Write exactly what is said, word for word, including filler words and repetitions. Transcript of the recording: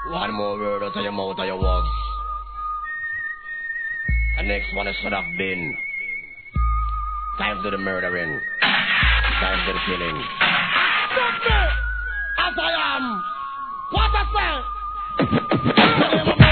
One more word out of your mouth or your words. The next one it should have been. Time to the murdering. Time to the killing. Accept me as I am. What I say?